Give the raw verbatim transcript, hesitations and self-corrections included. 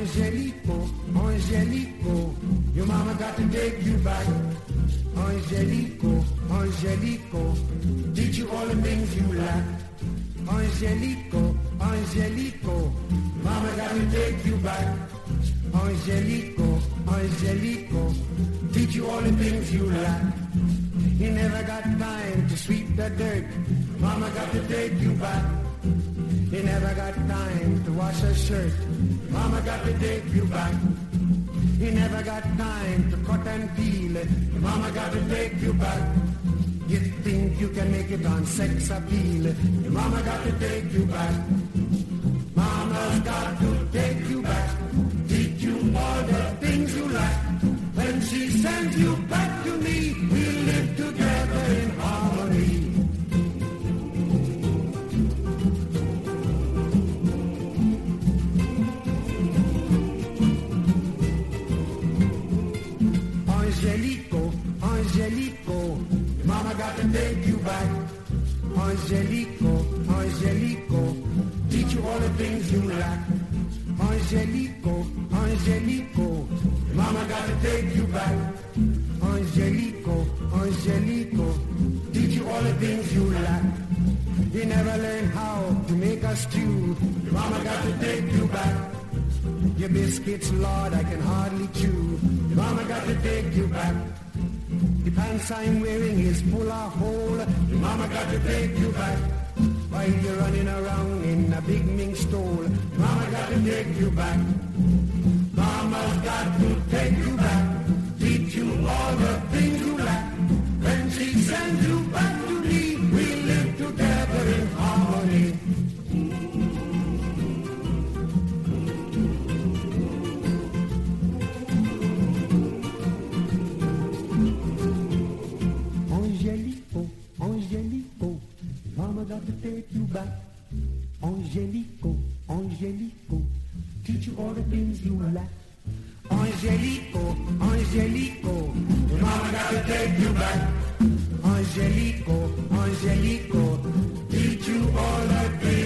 Angelico, Angelico, your mama got to take you back. Angelico, Angelico, teach you all the things you lack. Angelico, Angelico, mama got to take you back. Angelico, Angelico, teach you all the things you lack. You never got time to sweep the dirt, mama got to take you back. You never got time to wash a shirt, mama got to take you back. You never got time to cut and peel it, mama got to take you back. You think you can make it on sex appeal, your mama got to take you back. Mama's got to take you back, teach you all the things you lack. When she sends you back to me, we'll live together in harmony. Angelico, Angelico, mama got to take you back. Angelico, Angelico, teach you all the things you lack. Angelico, Angelico, mama got to take you back. Angelico, Angelico, teach you all the things you lack. You never learn how to make a stew, mama got to take you back. Your biscuits, Lord, I can hardly chew, mama got to take you back. The pants I'm wearing is full of hole, mama got to take you back. While you're running around in a big mink stole, mama got to take you back. Mama's got to take you back, teach you all the things you lack. When she sends you back to me, we live together in harmony. Angelico, Angelico, mama got to take you back. Angelico, Angelico, teach you all the things you lack. Angelico, Angelico, mama got to take you back. Angelico, Angelico, teach you all the things